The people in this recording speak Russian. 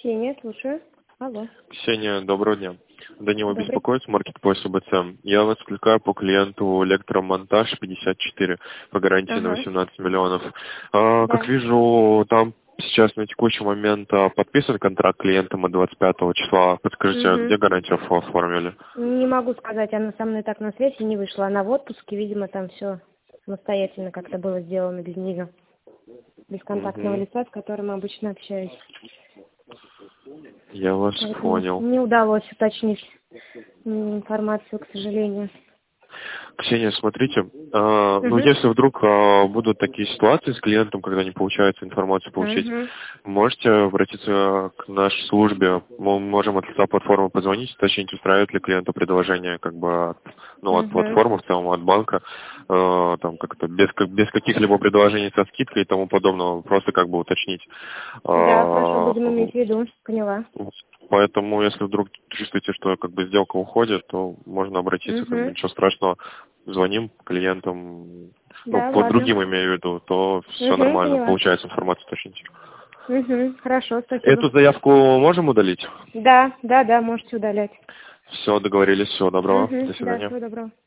Ксения, слушаю. Алло. Ксения, доброго дня. Данила Добрый. беспокоит с маркетплейса БЦ. Я вас откликаю по клиенту электромонтаж 54 по гарантии на Ага. 18 миллионов. Да. Как вижу, там сейчас на текущий момент подписан контракт клиентом от 25 числа. Подскажите, Угу. где гарантию оформили? Не могу сказать, она со мной так на связи не вышла. Она в отпуске, видимо, там все самостоятельно как-то было сделано без нее. Без контактного Мгм. лица, с которым обычно общаюсь. Я вас Поэтому понял. не удалось уточнить информацию, к сожалению. Ксения, смотрите, Угу. если вдруг будут такие ситуации с клиентом, когда не получается информацию получить, Угу. можете обратиться к нашей службе. Мы можем от лица платформы позвонить, уточнить, устраивает ли клиенту предложение от Угу. платформы, в целом от банка, там как-то без каких-либо предложений со скидкой и тому подобного, просто уточнить. Да, хорошо, А, будем иметь в виду. Поняла. Поэтому, если вдруг чувствуете, что сделка уходит, то можно обратиться, Угу. ничего страшного. Звоним клиентам, Да, по ладно. другим имею в виду, то все Угу, нормально, поняла. получается информацию уточнить. Угу. Хорошо, спасибо. Эту заявку можем удалить? Да, можете удалять. Все, договорились, всего доброго, Угу. до Да, свидания. всего доброго.